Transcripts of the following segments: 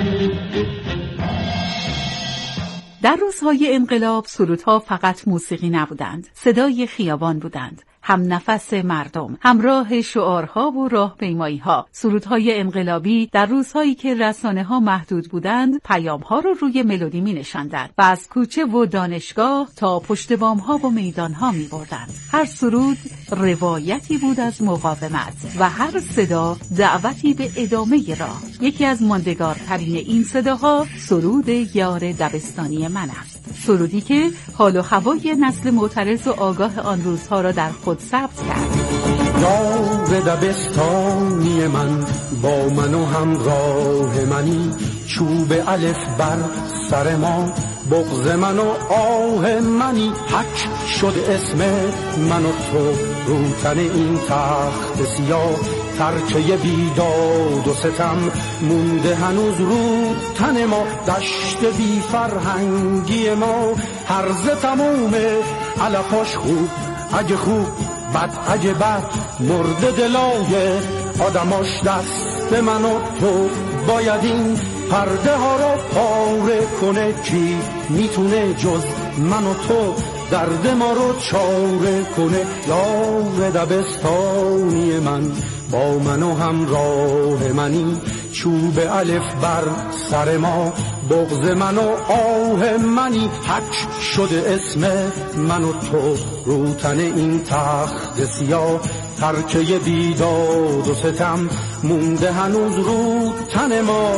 در روزهای انقلاب سرودها فقط موسیقی نبودند، صدای خیابان بودند، هم نفس مردم، همراه شعارها و راهپیمایی‌ها. سرودهای انقلابی در روزهایی که رسانه‌ها محدود بودند، پیام‌ها رو روی ملودی می‌نشاندند و از کوچه و دانشگاه تا پشت بام‌ها و میدان‌ها می‌بردند. هر سرود روایتی بود از مقاومت و هر صدا دعوتی به ادامه راه. یکی از ماندگارترین این صداها سرود یار دبستانی من است. سرودی که حال و هوای نسل معترض و آگاه آن روزها را در خود ثبت کرد. یار دبستانی من با من و همراه منی، چوب الف بر سر ما بغض من و آه منی، حک شد اسم من و تو رو تن این تخت سیاه، ترکه بیداد و ستم مونده هنوز رو تن ما، دشت بی فرهنگی ما هرزه تمومه علفاش خوب اگه خوب بد اگه بد، مرد دلای آدماش دست من و تو، باید این پرده ها را پاره کنه، کی میتونه جز من و تو درد ما رو چاره کنه. یار دبستانی من با من و همراه منی، چوب الف بر سر ما بغض من و آه منی، حک شده اسم من و تو رو تن این تخت سیاه، ترکه بیداد و ستم مونده هنوز رو تن ما.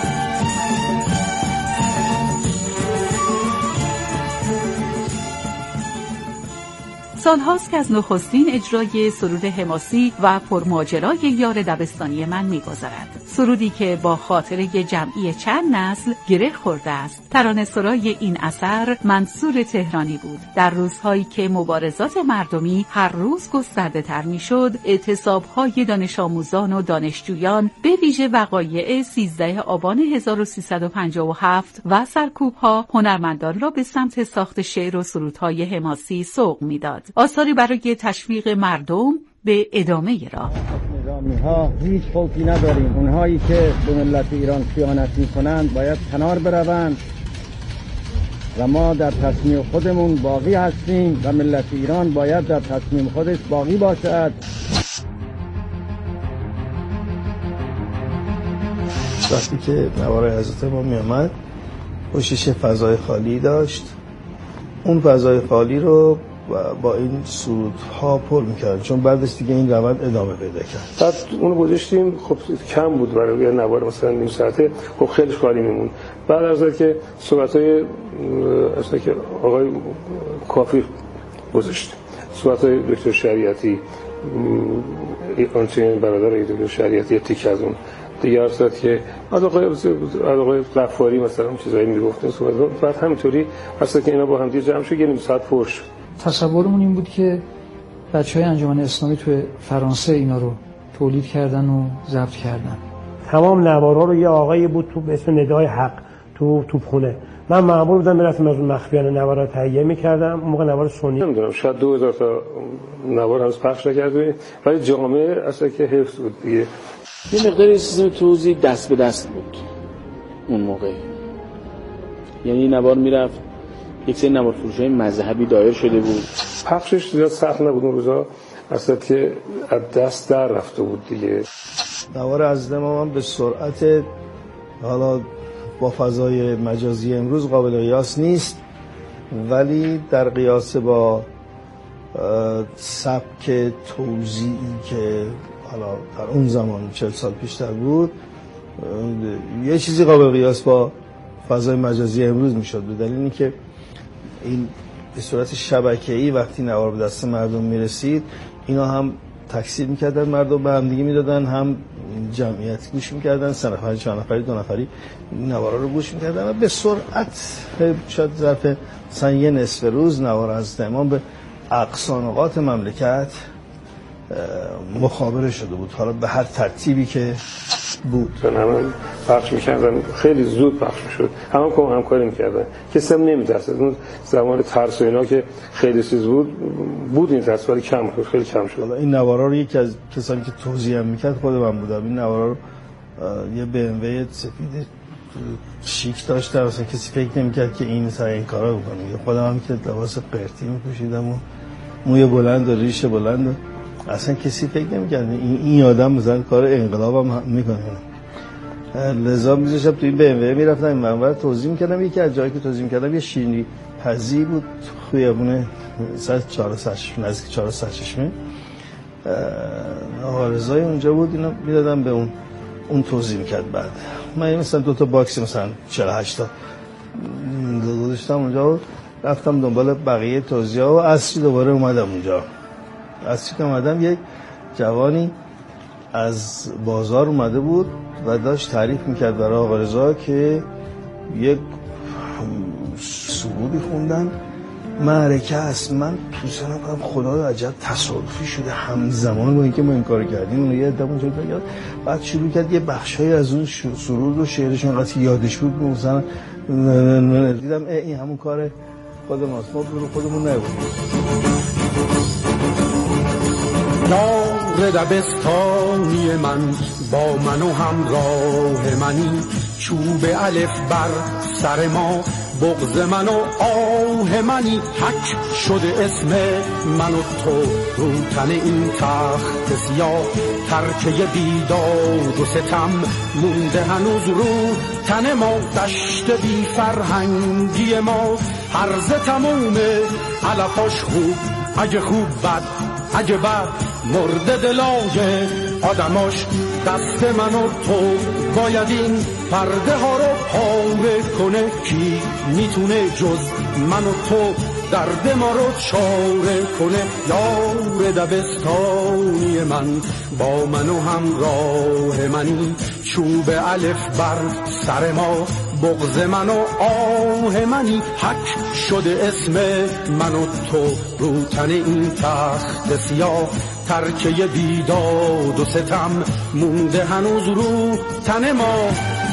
سالهاست که از نخستین اجرای سرود حماسی و پرماجرای یار دبستانی من می‌گذرد. سرودی که با خاطره جمعی چند نسل گره خورده است. ترانه‌سرای این اثر منصور تهرانی بود. در روزهایی که مبارزات مردمی هر روز گسترده‌تر می‌شد، اعتصاب‌های دانش آموزان و دانشجویان به ویژه وقایع 13 آبان 1357 و سرکوب‌ها هنرمندان را به سمت ساخت شعر و سرودهای حماسی سوق می‌داد. آثاری برای تشویق مردم به ادامه راه. نظامی‌ها هیچ خوفی نداریم. اونهایی که به ملت ایران خیانت می‌کنند باید کنار بروند و ما در تصمیم خودمون باقی هستیم و ملت ایران باید در تصمیم خودش باقی باشد. وقتی که نوار حضرت ما می‌آمد پشتش فضای خالی داشت، اون فضای خالی رو با این سرودها پر می‌کرد، چون بعدش دیگه این روند ادامه پیدا کرد. بعد اونو گذاشتیم، خب کم بود برای یه نوار مثلا نیم ساعته، خب خیلی خالی میمون. بعد از که صحبت‌های اصلا که آقای کافی گذاشتیم، صحبت‌های دکتر شریعتی، آنچنین برادر دکتر شریعتی تیک از اون دیگه ارسد که از آقای غفاری مثلا چیزایی میگفتن صحبت. بعد همینطوری اصلا که اینا با هم دیگه جمع شد یه نیم ساعت پر شد. تصورمون این بود که بچهای انجمن اسلامی تو فرانسه اینا رو تولید کردن و ضبط کردن. تمام نوارها رو یه آقایی بود تو به اسم ندای حق تو توپخونه. من مأمور بودم میرفتم از اون مخفیانه نوارا تهیه می‌کردم. اون موقع نوار سونی نمیدونم شاید 2000 تا نوار هنوز پخش نکرده، ولی جامعه اصلا که حفظ بود دیگه. یه مقداری سیستم توزیع دست به دست بود اون موقع. یعنی نوار میرفت یک سری نوار فروش‌های مذهبی دایر شده بود، پخشش زیاد سخت نبود اون روزا، اصلا که از دست در رفته بود دیگه. نوار از ما به سرعت حالا با فضای مجازی امروز قابل قیاس نیست، ولی در قیاس با سبک توزیعی که حالا در اون زمان 40 سال پیشتر بود یه چیزی قابل قیاس با فضای مجازی امروز میشد، به دلیل اینکه این به صورت شبکه‌ای وقتی نوار به دست مردم میرسید اینا هم تکثیر میکردن، مردم به هم دیگه میدادن، هم جمعیت گوش میکردن، 3 نفری 4 نفری 2 نفری نوارا رو گوش میکردن و به سرعت شاید ظرف مثلا یه نصف روز نوار از امام به اقصا نقاط مملکت مخابره شده بود، حالا به هر ترتیبی که بود. همه پخش میکردن، خیلی زود پخش شد، همه همکاری میکردن، کسی هم نمی‌ترسید. اون زمان ترس و اینا که خیلی چیز بود این ترس، ولی کم شد، خیلی کم شد. حالا این نوارا رو یکی از کسانی که توزیع میکرد خود من بودم. این نوارا رو یه BMW سفید شیک داشتم، مثلا کسی فکر نمی‌کرد که این سر این کارا بکنه. خودم هم که لباس قرتی می‌پوشیدم و موی بلند و ریش بلند و اصلا کسی فکر نمی‌کرد این آدم مثلا کار انقلابم میکنه. لذا می‌ذاشتم تو این BMW میرفتم این منور توضیح می‌کردم. یکی از جایی که توضیح می‌کردم یه شیرینی پزی بود خیابون ساعت 4 ساعت نزدیک 4 ساعت آقا رضای اونجا بود. اینا میدادم به اون توضیح میکرد. بعد من مثلا 2 تا باکس مثلا 48 تا گذاشتم اونجا و رفتم دنبال بقیه توضیحا و عصری دوباره اومدم اونجا. عصری که اومدم یک جوانی از بازار اومده بود و داشت تعریف میکرد برای آقا رضا که یک سرودی خوندن معرکه است. من تو سنم کنم خدا عجب تصادفی شده همزمان با اینکه ما این کار کردیم اون یه عدم اونجا یاد. بعد شروع کرد یه بخشایی از اون سرود و شعرشون قطعی یادش بود. مثلا دیدم این همون کار خود ماست، ما برو خودمون نبودیم. یار دبستانی من با من و همراه منی، چوب الف بر سر ما بغض من و آه منی، حک شده اسم من و تو رو تن این تخت سیاه، ترکه بیداد و ستم مونده هنوز رو تن ما، دشت بی فرهنگی ما هرزه تمومه علفاش خوب اگه خوب بد اگه بد مرده دلای آدماش، دست من و تو باید این پرده ها رو پاره کنه. کی میتونه جز من و تو درد ما رو چاره کنه؟ یار دبستانی من با من و همراه منی، چوب الف بر سر ما بغض من و آه منی، حک شده اسم من و تو رو تن این تخت سیاه، ترکه بیداد و ستم مونده هنوز رو تن ما.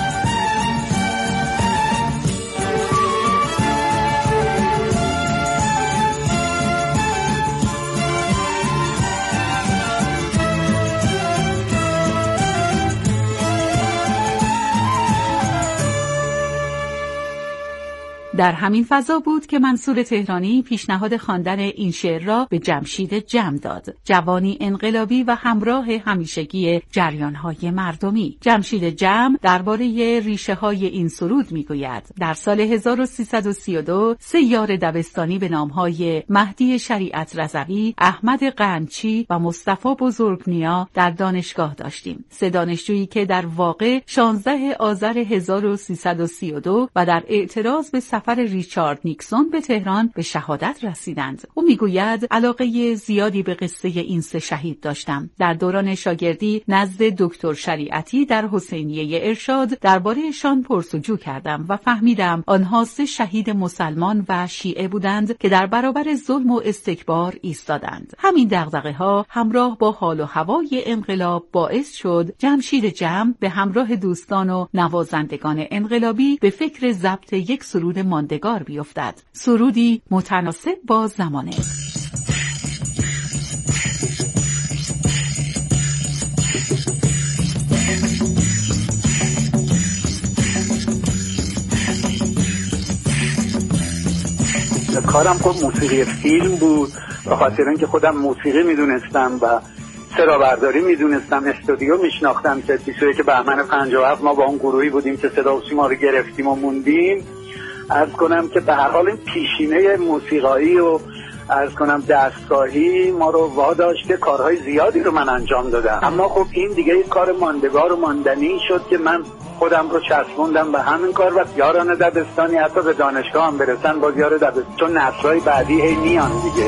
در همین فضا بود که منصور تهرانی پیشنهاد خواندن این شعر را به جمشید جم داد، جوانی انقلابی و همراه همیشگی جریان‌های مردمی. جمشید جم درباره ریشه‌های این سرود می‌گوید: در سال 1332 3 یار دبستانی به نام‌های مهدی شریعت رضوی، احمد قنچی و مصطفی بزرگنیا در دانشگاه داشتیم. 3 دانشجویی که در واقع 16 آذر 1332 و در اعتراض به سفر ریچارد نیکسون به تهران به شهادت رسیدند. او میگوید علاقه زیادی به قصه این 3 شهید داشتم. در دوران شاگردی نزد دکتر شریعتی در حسینیه ارشاد درباره‌شان پرسجو کردم و فهمیدم آنها 3 شهید مسلمان و شیعه بودند که در برابر ظلم و استکبار ایستادند. همین دغدغه‌ها همراه با حال و هوای انقلاب باعث شد جمشید جم به همراه دوستان و نوازندگان انقلابی به فکر ضبط یک سرود ماندگار بیفتد، سرودی متناسب با زمانه. کارم خود موسیقی فیلم بود، به خاطر اینکه خودم موسیقی میدونستم و صدابرداری میدونستم، استودیو میشناختم که 21 بهمن 57 ما با اون گروهی بودیم که صدا و سیما رو گرفتیم و موندیم. عرض کنم که به هر حال این پیشینه موسیقایی و عرض کنم دستگاهی ما رو واداشت که کارهای زیادی رو من انجام دادم، اما خب این دیگه یک کار ماندگار و ماندنی شد که من خودم رو چسبوندم به همین کار و یاران دبستانی حتی به دانشگاه هم برسن باز یار دبستان، چون نسل‌های بعدی هی میان دیگه.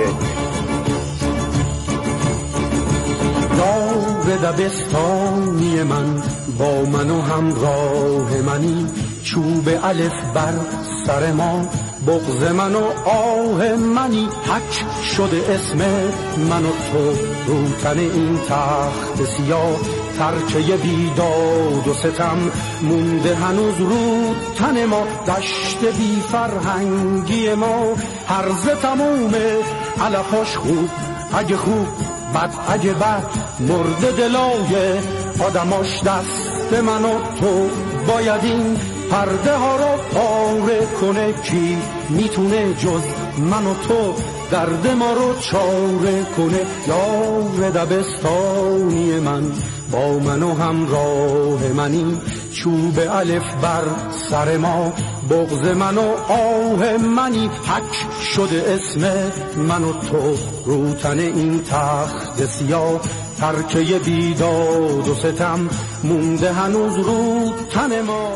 یار دبستانی من با من و همراه منی، چوب الف بر سر ما بغض من و آه منی، حک شده اسم من و تو رو تن این تخت سیاه، ترکه بیداد و ستم مونده هنوز رو تن ما، دشت بی فرهنگی ما هرزه تمومه علفاش خوب اگه خوب بد اگه بد مرده دلای آدماش، دست من و تو باید این پرده ها رو پاره کنه کی میتونه جز من و تو درد ما رو چاره کنه. یار دبستانی من با من و همراه منی، چوب الف بر سر ما بغض من و آه منی. حک شده اسم من و تو رو تن این تخت سیاه، ترکه بیداد و ستم مونده هنوز رو تن ما.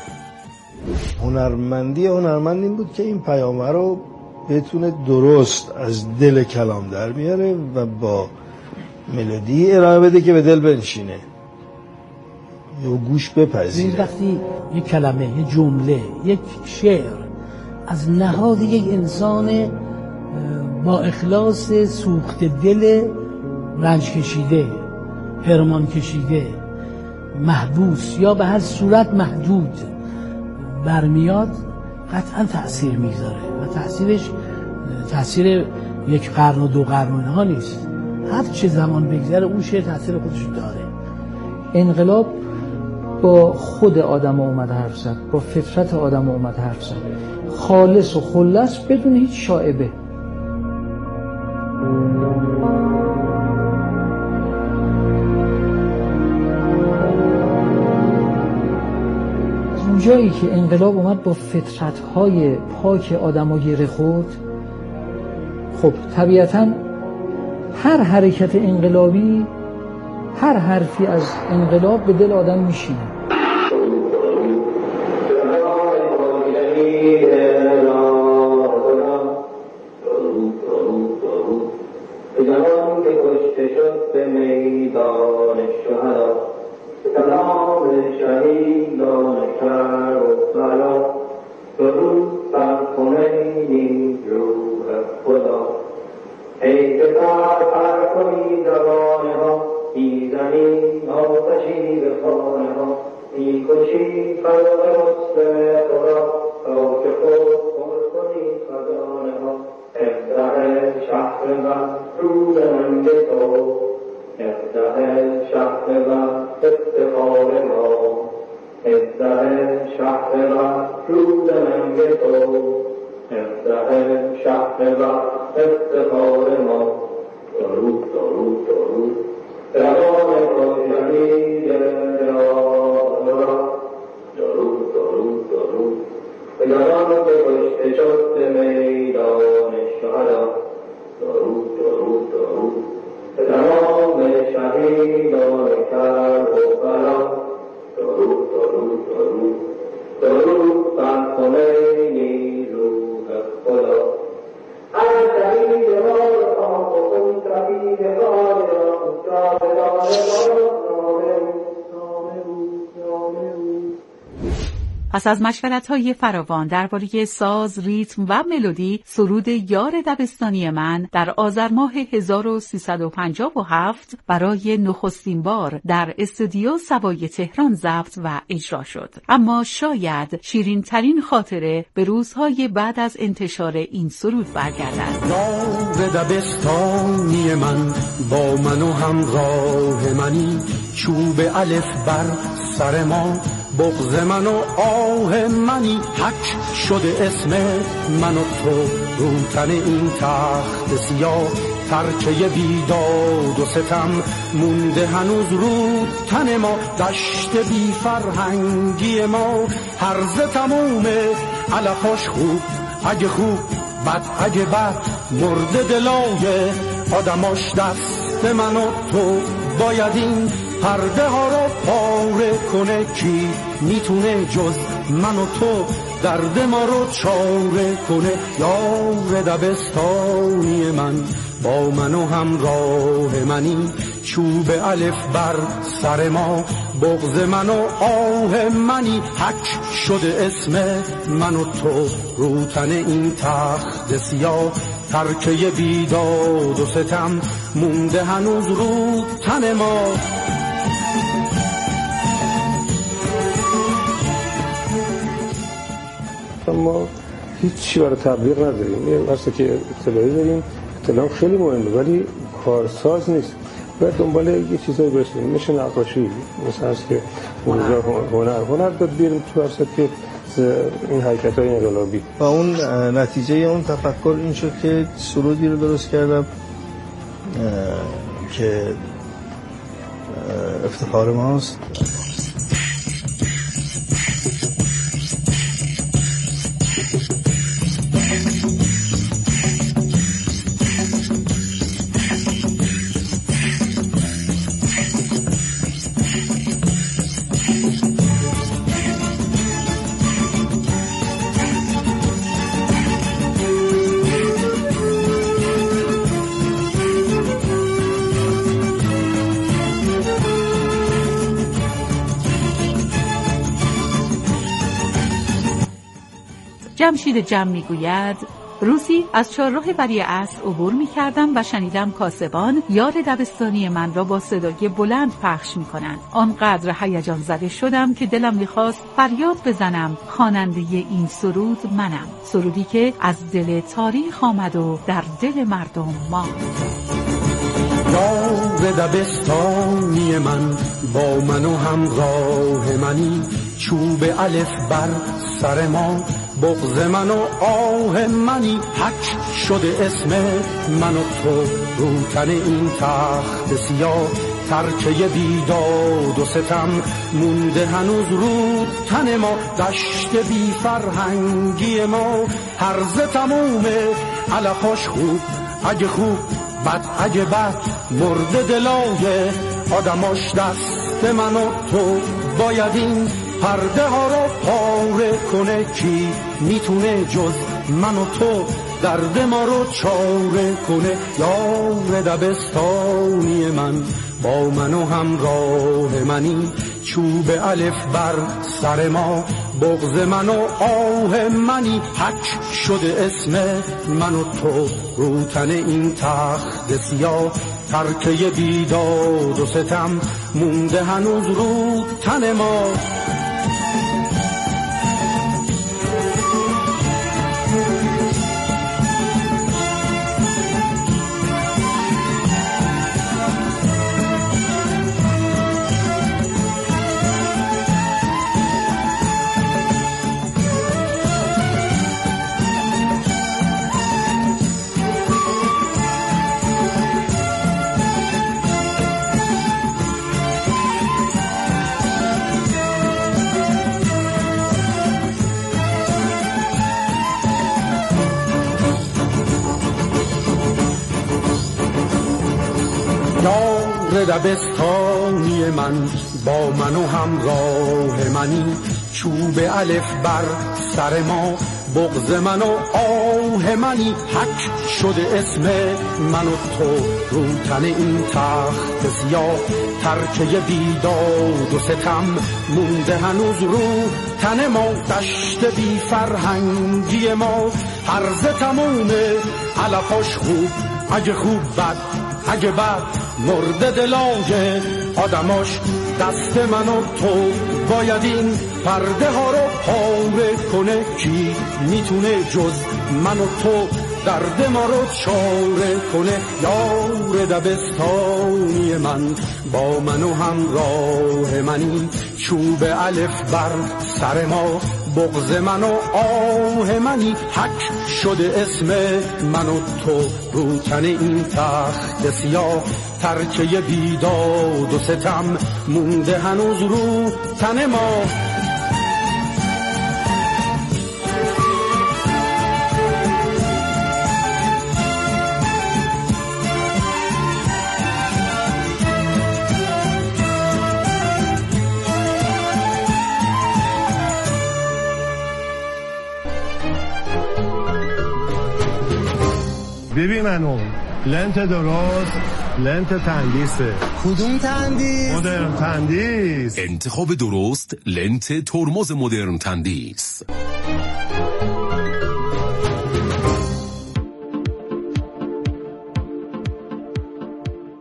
هنرمندی هنرمند این بود که این پیامه رو بتونه درست از دل کلام در میاره و با ملودی ارائه بده که به دل بنشینه یا گوش بپذیره. وقتی یک کلمه، یک جمله، یک شعر از نهاد یک انسان با اخلاص سوخت دل، رنج کشیده، حرمان کشیده، محبوس یا به هر صورت محدود برمیاد، قطعا تأثیر میگذاره و تأثیرش تأثیر یک قرن و 2 قرن و اینها نیست. هر چه زمان بگذره اون شعر تأثیر خودش داره. انقلاب با خود آدم اومد حرف زد، با فطرت آدم اومد حرف زد، خالص و خلص بدون هیچ شائبه. جایی که انقلاب اومد با فطرت‌های پاک آدم‌ها گره خورد، خب طبیعتاً هر حرکت انقلابی، هر حرفی از انقلاب به دل آدم میشینه. پس از مشورت‌های فراوان درباره ساز، ریتم و ملودی، سرود یار دبستانی من در آذر ماه 1357 برای نخستین بار در استودیو سوای تهران ضبط و اجرا شد. اما شاید شیرین ترین خاطره به روزهای بعد از انتشار این سرود برگردد. یار دبستانی من با من و همراه منی، چوب الف بر سر ما بغض من و آه منی. حک شده اسم من و تو رو تن این تخت سیاه، ترکه بیداد و ستم مونده هنوز رو تن ما. دشت بی فرهنگی ما هرزه تمومه، علفاش خوب اگه خوب، بد اگه بد، مرده دلای آدماش. دست من و تو باید این پرده ها رو پاره کنه کی میتونه جز من و تو درد ما رو چاره کنه. یار دبستانی من با من و همراه منی، چوب الف بر سر ما بغض من و آه منی. حک شده اسم من و تو رو تن این تخت سیاه، ترکه بیداد و ستم مونده هنوز رو تن ما. ما هیچی برای تبلیغ نداریم. یه واسه که اطلاعی داریم، اطلاع خیلی مهمه ولی کارساز نیست. باید دنبال یه چیزایی برسیم، مثل نقاشی، مثل هست که هنر داد بیاریم تو واسه که این حرکت‌های انقلابی. و اون نتیجه اون تفکر این شد که سرودی رو درست کردم که افتخار ماست. جمشید جم میگوید روزی از چهارراه ولیعصر عبور می‌کردم و شنیدم کاسبان یار دبستانی من را با صدای بلند پخش می‌کنند. آنقدر هیجان زده شدم که دلم می‌خواست فریاد بزنم خواننده این سرود منم، سرودی که از دل تاریخ آمد و در دل مردم ماند. یار دبستانی من با من و همراه منی، چوب الف بر سر ما، بغض من و آه منی، حک شده اسم من و تو رو تن این تخت سیاه، ترکه بیداد و ستم مونده هنوز رو تن ما، دشت بی فرهنگی ما هرزه تمومه، علفاش خوب اگه خوب بد اگه بد، مرده دلای آدماش دست من و تو، باید این پرده ها رو پاره کنه، کی میتونه جز من و تو درد ما رو چاره کنه. یار دبستانی من با من و همراه منی، چوب الف بر سر ما، بغض من و آه منی، حک شده اسم من و تو رو تن این تخت سیاه، ترکه بیداد و ستم مونده هنوز رو تن ما. دبستانی من با من و همراه منی، چوب الف بر سر ما، بغض من و آه منی، حک شده اسم من و تو رو تن این تخت سیاه، ترکه بیداد و ستم مونده هنوز رو تن ما، دشت بی فرهنگی ما هرزه تمومه، علفاش خوب اگه خوب بد اگه بد، مرده دلای آدماش دست من و تو، باید این پرده ها رو پاره کنه، کی میتونه جز من و تو درد ما رو چاره کنه. یار دبستانی من با من و همراه منی، چوب الف بر سر ما، بغض من و آه منی، حک شده اسم من و تو رو تن این تخت سیاه، ترکه بیداد و ستم مونده هنوز رو تن ما. ببین منو لنت درست، لنت تندیسه. کدوم تندیس؟ مدرن تندیس. انتخاب درست لنت ترمز مدرن تندیس.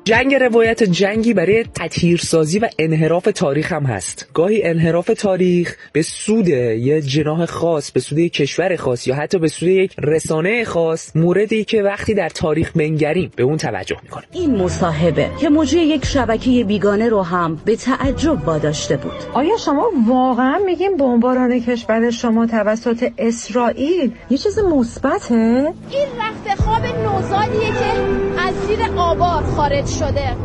جنگ روایت جنگی برای تطهیرسازی و انحراف تاریخ هم هست. گاهی انحراف تاریخ به سود یه جناح خاص، به سود یک کشور خاص یا حتی به سود یک رسانه خاص، موردی که وقتی در تاریخ بنگریم به اون توجه میکنه. این مصاحبه که مجری یک شبکه بیگانه رو هم به تعجب واداشته بود. آیا شما واقعا میگین بمباران کشور شما توسط اسرائیل یه چیز مثبته؟ این رخت خواب نوزادیه که از زیر آوار خارج شده.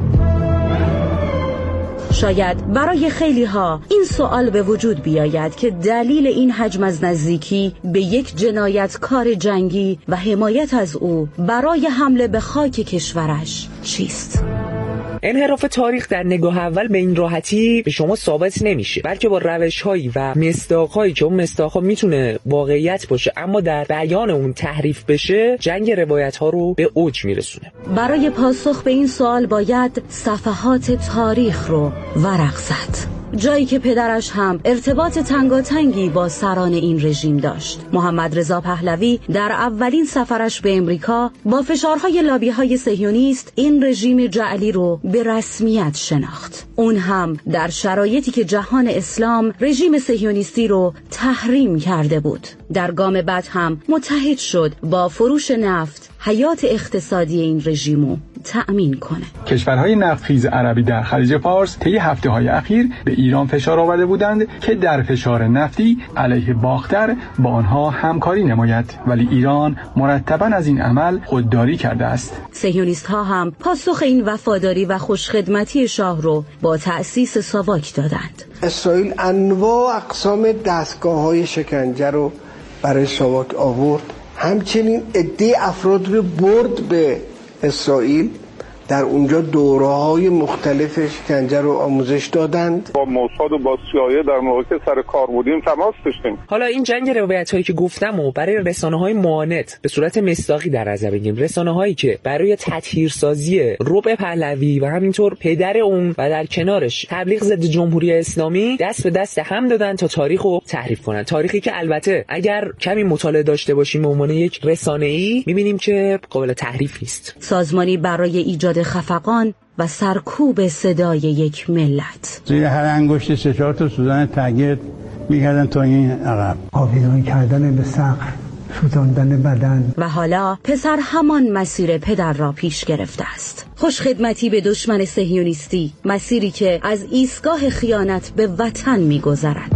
شاید برای خیلی ها این سوال به وجود بیاید که دلیل این حجم از نزدیکی به یک جنایتکار جنگی و حمایت از او برای حمله به خاک کشورش چیست؟ انحراف تاریخ در نگاه اول به این راحتی به شما ثابت نمیشه، بلکه با روش‌هایی و مصداق‌هایی که اون مصداق‌ها میتونه واقعیت باشه اما در بیان اون تحریف بشه، جنگ روایت‌ها رو به اوج میرسونه. برای پاسخ به این سوال باید صفحات تاریخ رو ورق زد. جایی که پدرش هم ارتباط تنگاتنگی با سران این رژیم داشت. محمد رضا پهلوی در اولین سفرش به امریکا با فشارهای لابی‌های صهیونیست این رژیم جعلی رو به رسمیت شناخت. اون هم در شرایطی که جهان اسلام رژیم صهیونیستی رو تحریم کرده بود. در گام بعد هم متحد شد با فروش نفت حیات اقتصادی این رژیمو تأمین کنه. کشورهای نفتخیز عربی در خلیج فارس طی هفته‌های اخیر به ایران فشار آورده بودند که در فشار نفتی علیه باختر با آنها همکاری نماید، ولی ایران مرتباً از این عمل خودداری کرده است. صهیونیست‌ها هم پاسخ این وفاداری و خوشخدمتی شاه رو با تأسیس ساواک دادند. اسرائیل انواع اقسام دستگاه‌های شکنجه رو برای ساواک آورد، همچنین عده افراد رو برد به اسرائیل، در اونجا دوره‌های مختلف شکنجه رو آموزش دادند. با موساد و با CIA در موقع که سر کار بودیم تماس داشتیم. حالا این جنگ روایت‌هایی که گفتم و برای رسانه‌های معاند به صورت مصداقی در نظر بگیریم، رسانه‌هایی که برای تطهیرسازی ربع پهلوی و همینطور پدر اون و در کنارش تبلیغ ضد جمهوری اسلامی دست به دست هم دادن تا تاریخو تحریف کنن. تاریخی که البته اگر کمی مطالعه داشته باشیم به عنوان یک رسانه‌ای می‌بینیم که قابل تحریف نیست. سازمانی برای ایجاد خفقان و سرکوب صدای یک ملت. زیر هر انگشت 3-4 تا سوزن تگت می‌کردن تا این عقب. آویزان کردن به سقف، سوزاندن بدن. و حالا پسر همان مسیر پدر را پیش گرفته است. خوشخدمتی به دشمن صهیونیستی، مسیری که از ایستگاه خیانت به وطن می‌گذرد.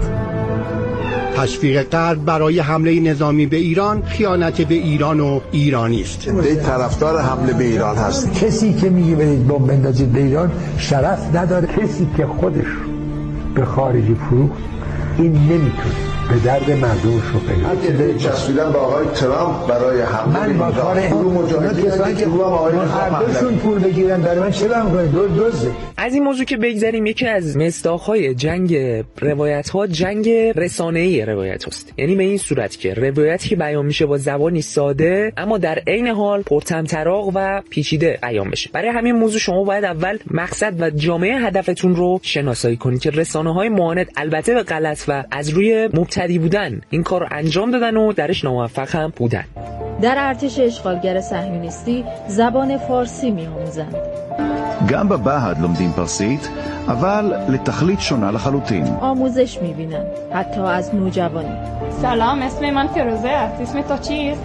تشویق غرب برای حمله نظامی به ایران خیانت به ایران و ایرانی است. این طرفدار حمله به ایران هست. کسی که میگه برید بمب بندازید به ایران شرف نداره. کسی که خودش به خارجی فروخت این نمیتونه به درد مردم شو پیدا. چسبیدن با آقای ترامپ برای حمله من با کار مجاهدین که هردوشون پول بگیرن در من چه بهم کنه دوزه. از این موضوع که بگذریم، یکی از مصداق‌های جنگ روایت‌ها جنگ رسانه‌ای روایت است. یعنی به این صورت که روایتی که بیان میشه با زبانی ساده اما در عین حال پرطمطراق و پیچیده بیان بشه. برای همین موضوع شما باید اول مقصد و جامعه هدفتون رو شناسایی کنید که رسانه‌های معاند البته به غلط و از روی مبتدی بودن این کار رو انجام دادن و درش ناموفق هم بودن. در ارتش اشغالگر صهیونیستی زبان فارسی می‌آموزند. גם בבה"ד לומדים פרסית, אבל לתכלית שונה לחלוטין. آموزش می‌بینند حتی از نوجوانی. سلام، اسم من فیروزه است. اسم تو چیست؟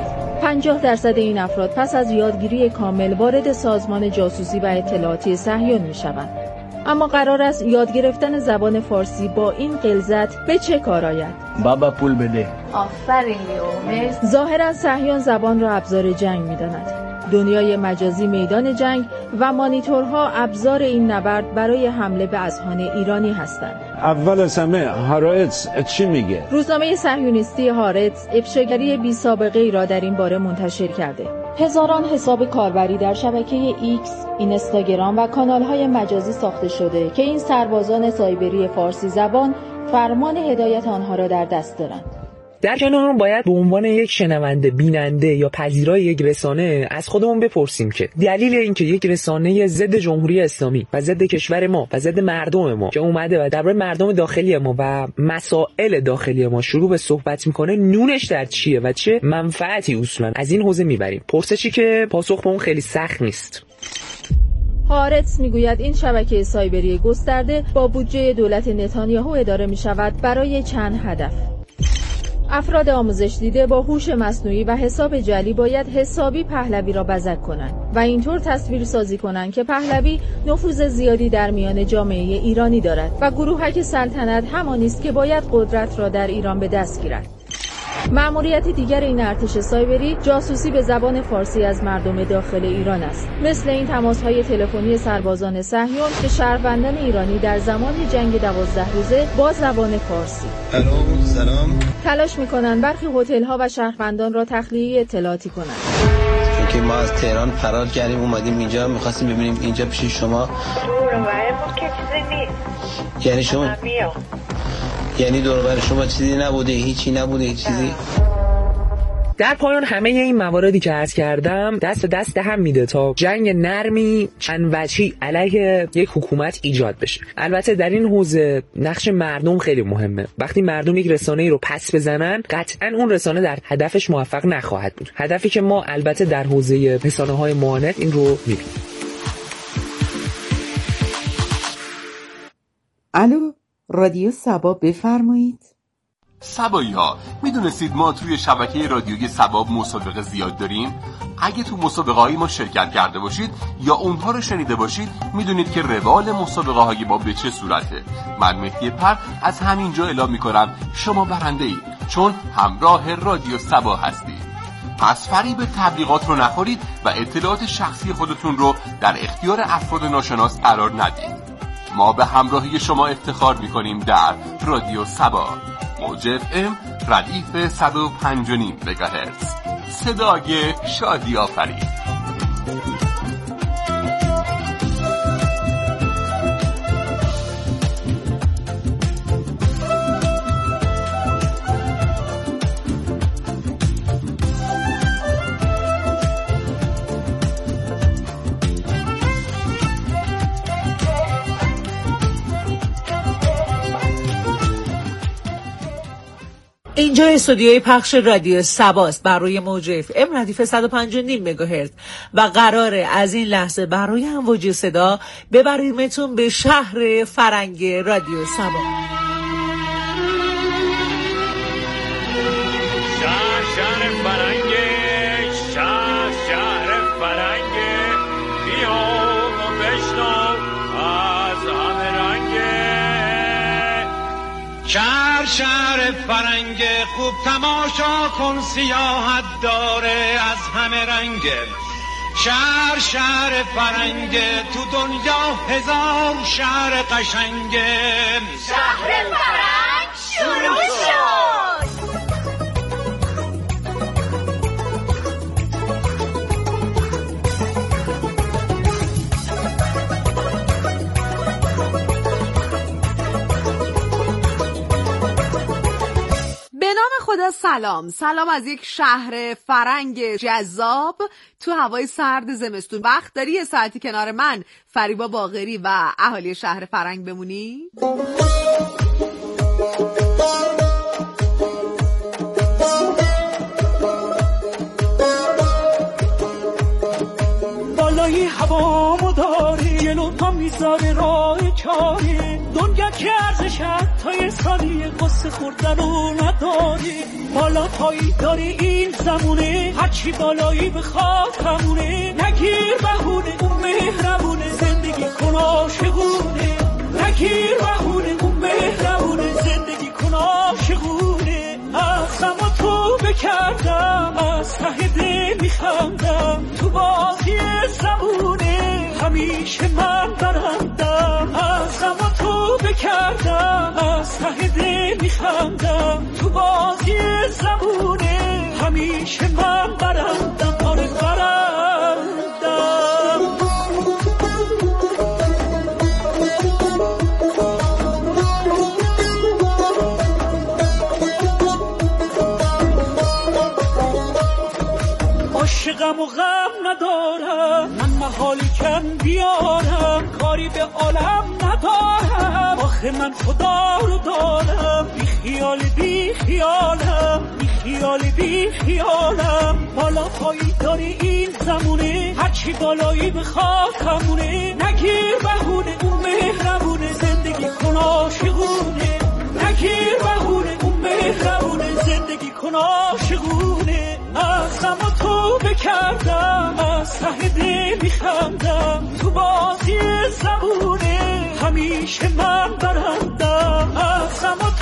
50% این افراد پس از یادگیری کامل وارد سازمان جاسوسی و اطلاعاتی صهیون می‌شوند. اما قرار است یاد گرفتن زبان فارسی با این غلظت به چه کار آید؟ بابا پول بده. آفرین لیو. ظاهرا صهیون زبان را ابزار جنگ می‌داند. دنیای مجازی میدان جنگ و مانیتورها ابزار این نبرد برای حمله به اذهان ایرانی هستند. اول از همه هارتز چی میگه؟ روزنامه صهیونیستی هارتز افشاگری بی سابقه ای را در این باره منتشر کرده. هزاران حساب کاربری در شبکه ایکس، اینستاگرام و کانال‌های مجازی ساخته شده که این سربازان سایبری فارسی زبان فرمان هدایت آنها را در دست دارند. در کنار باید به عنوان یک شنونده، بیننده یا پذیرای یک رسانه از خودمون بپرسیم که دلیل اینکه یک رسانه ضد جمهوری اسلامی و ضد کشور ما و ضد مردم ما که اومده و درباره مردم داخلی ما و مسائل داخلی ما شروع به صحبت میکنه نونش در چیه و چه منفعتی اصولا از این حوزه میبریم. پرسشی که پاسخ به اون خیلی سخت نیست. هارتس میگوید این شبکه سایبری گسترده با بودجه دولت نتانیاهو اداره میشود برای چند هدف. افراد آموزش دیده با هوش مصنوعی و حساب جعلی باید حسابی پهلوی را بزک کنند و اینطور تصویر سازی کنند که پهلوی نفوذ زیادی در میان جامعه ایرانی دارد و گروهک سلطنت همانی است که باید قدرت را در ایران به دست گیرد. مأموریت دیگر این ارتش سایبری جاسوسی به زبان فارسی از مردم داخل ایران است، مثل این تماس‌های تلفنی سربازان صهیون به شهروندان ایرانی در زمان جنگ 12 روزه با زبان فارسی. سلام. تلاش می‌کنند برخی هتل‌ها و شهروندان را تخلیه اطلاعاتی کنند. چون که ما از تهران فرار کردیم اومدیم اینجا، می‌خواستیم ببینیم اینجا پیش شما دور و برمون که چیزی نیست. یعنی شما یعنی دور و بر شما چیزی نبوده، هیچی نبوده، هیچ چیزی. در پایان همه این مواردی که عرض کردم دست به دست هم میده تا جنگ نرمی چند وجهی علیه یک حکومت ایجاد بشه. البته در این حوزه نقش مردم خیلی مهمه. وقتی مردم یک رسانه‌ای رو پس بزنن قطعاً اون رسانه در هدفش موفق نخواهد بود. هدفی که ما البته در حوزه رسانه‌های معاند این رو میبینیم. الو، رادیو سبا بفرمایید. سبایی ها، میدونستید ما توی شبکه رادیویی سبا مسابقه زیاد داریم؟ اگه تو مسابقه های ما شرکت کرده باشید یا اونها رو شنیده باشید میدونید که روال مسابقه های ما به چه صورته. من مهدی پر از همینجا اعلام میکنم شما برنده اید، چون همراه رادیو سبا هستید. پس فریب تبلیغات رو نخورید و اطلاعات شخصی خودتون رو در اختیار افراد ناشناس قرار ندید. ما به همراهی شما افتخار میکنیم در رادیو سبا، موج FM ردیف 105.5 مگاهرتز، صدای شادی آفرین. اینجا استودیوی پخش رادیو سباست بر روی موج FM ردیف 105.5 مگاهرتز و قراره از این لحظه برای امواج صدا ببریمتون به شهر فرنگ رادیو سبا. شهر فرنگ، شهر فرنگ، بیا و بشنو از همه رنگ. شهر فرنگ، خوب تماشا کن، سیاحت داره از همه رنگ. شهر فرنگ، تو دنیا هزار شهر قشنگه. شهر فرنگ شروع شد. به نام خدا سلام از یک شهر فرنگ جذاب تو هوای سرد زمستون. وقت داری یه ساعتی کنار من فریبا باقری و اهالی شهر فرنگ بمونی؟ بالای هوامو داری یه لطفا میذاره راه چاری. دنیا که ارزش تا یه ثانیه قصه خوردن رو نداری. بالا پایی داری این زمونه، هرچی بالایی بخواد همونه. نگیر بهونه اون مهربونه، زندگی کن عاشقونه. نگیر بهونه اون مهربونه، زندگی کن عاشقونه. ازم و تو بکردم، از ته دل میخندم، تو بازی زمونه همیشه من برندم. ازم و تو بکردم، از ته دل میخندم، تو بازی زمونه همیشه من برندم. آره برندم. عاشقم و غم ندارم، من محالی کم بیارم، کاری به عالم ندارم. آخه من خدا رو دارم، بی خیالم، بی خیال بی خیالم، بالا پایی داری این زمونه، هرچی بالایی بخواد همونه، نگیر بهونه اون مهربونه، زندگی کن عاشقونه، نگیر بهونه اون مهربونه، زندگی کن عاشقونه. از غم و توبه کردم، از ته دل میخندم، تو بازی زبونه همیشه من برندم. از غم و